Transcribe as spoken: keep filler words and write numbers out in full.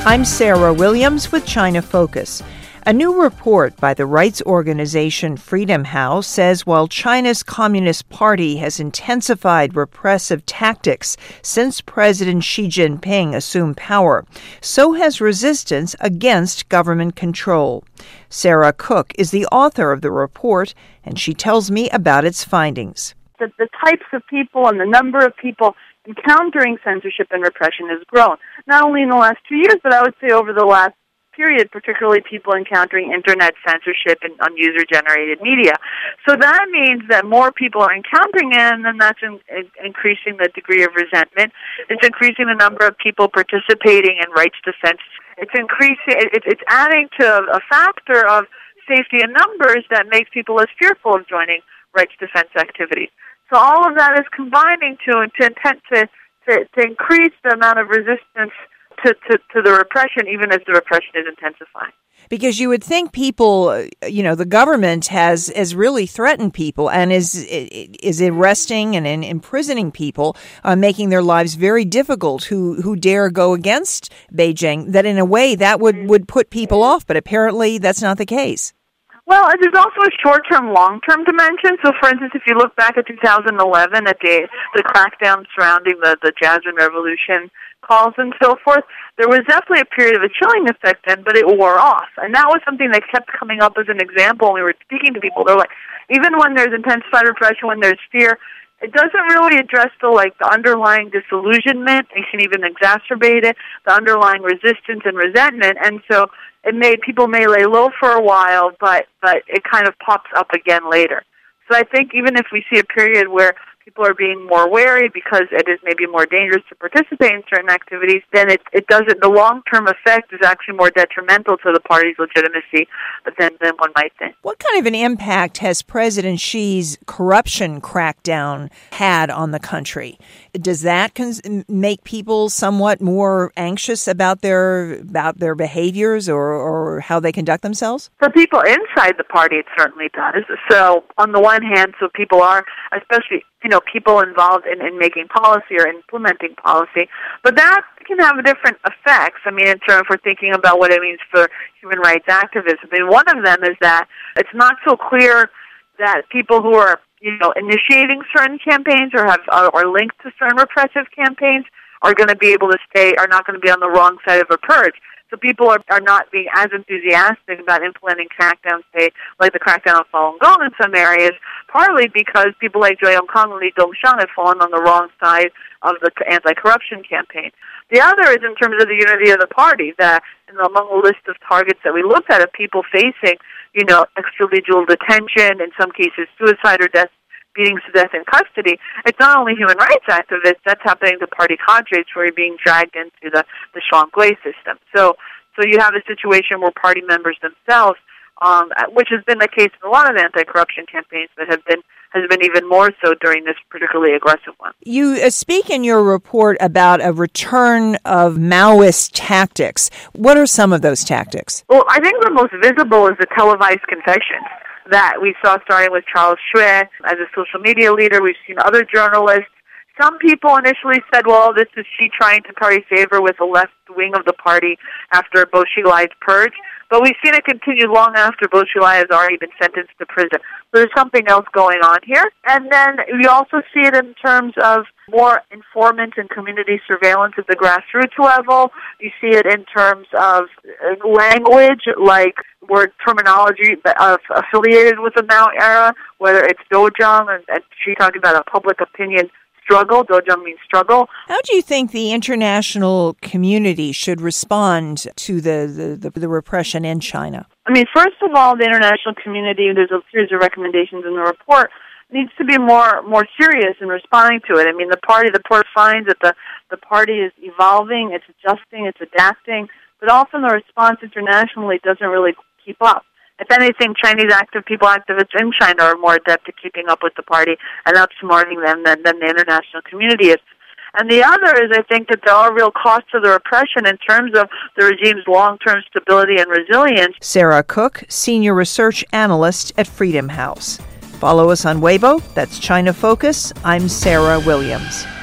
I'm Sarah Williams with China Focus. A new report by the rights organization Freedom House says while China's Communist Party has intensified repressive tactics since President Xi Jinping assumed power, so has resistance against government control. Sarah Cook is the author of the report, and she tells me about its findings. The, the types of people and the number of people encountering censorship and repression has grown, not only in the last two years, but I would say over the last period, particularly people encountering internet censorship and on user-generated media. So that means that more people are encountering it, and then that's in, in, increasing the degree of resentment. It's increasing the number of people participating in rights defense. It's increasing. It, it's adding to a factor of safety in numbers that makes people less fearful of joining rights defense activities. So all of that is combining to to intent to, to, to increase the amount of resistance to, to, to the repression, even as the repression is intensifying. Because you would think people, you know, the government has, has really threatened people and is is arresting and imprisoning people, uh, making their lives very difficult who, who dare go against Beijing, that in a way that would, would put people off. But apparently that's not the case. Well, there's also a short-term, long-term dimension. So, for instance, if you look back at two thousand eleven at the the crackdown surrounding the, the Jasmine Revolution calls and so forth, there was definitely a period of a chilling effect then, but it wore off. And that was something that kept coming up as an example when we were speaking to people. They're like, even when there's intensified repression, when there's fear, it doesn't really address the like the underlying disillusionment. It can even exacerbate it, the underlying resistance and resentment. And so it made people may lay low for a while, but, but it kind of pops up again later. So I think even if we see a period where people are being more wary because it is maybe more dangerous to participate in certain activities, then it, it doesn't, the long-term effect is actually more detrimental to the party's legitimacy than, than one might think. What kind of an impact has President Xi's corruption crackdown had on the country? Does that cons- make people somewhat more anxious about their about their behaviors or, or how they conduct themselves? For people inside the party, it certainly does. So on the one hand, so people are, especially you know, people involved in, in making policy or implementing policy. But that can have different effects. I mean, in terms of thinking about what it means for human rights activists. I mean, one of them is that it's not so clear that people who are, you know, initiating certain campaigns or have are linked to certain repressive campaigns are going to be able to stay, are not going to be on the wrong side of a purge. So people are, are not being as enthusiastic about implementing crackdowns, say, like the crackdown on Falun Gong in some areas, partly because people like Zhou Yongkang and Li Dongsheng have fallen on the wrong side of the anti-corruption campaign. The other is in terms of the unity of the party, that you know, among the list of targets that we looked at of people facing, you know, extrajudicial detention, in some cases suicide or death, beatings to death in custody, it's not only human rights activists, that's happening to party cadres who are being dragged into the, the Shuangui system. So so you have a situation where party members themselves, um, which has been the case in a lot of anti-corruption campaigns, but have been has been even more so during this particularly aggressive one. You uh, speak in your report about a return of Maoist tactics. What are some of those tactics? Well, I think the most visible is the televised confessions that we saw starting with Charles Xue as a social media leader. We've seen other journalists. Some people initially said, well, this is Xi trying to curry favor with the left wing of the party after Bo Xilai's purge. But we've seen it continue long after Bo Xilai has already been sentenced to prison. So there's something else going on here. And then we also see it in terms of more informant and community surveillance at the grassroots level. You see it in terms of language, like word terminology of, affiliated with the Mao era, whether it's Dojang, and, and she talked about a public opinion struggle. Dojang means struggle. How do you think the international community should respond to the, the, the, the repression in China? I mean, first of all, the international community, there's a series of recommendations in the report, needs to be more more serious in responding to it. I mean, the party, the report finds that the, the party is evolving, it's adjusting, it's adapting, but often the response internationally doesn't really keep up. If anything, Chinese active people, activists in China are more adept at keeping up with the party and outsmarting them than, than the international community is. And the other is, I think, that there are real costs to the repression in terms of the regime's long-term stability and resilience. Sarah Cook, Senior Research Analyst at Freedom House. Follow us on Weibo, that's China Focus. I'm Sarah Williams.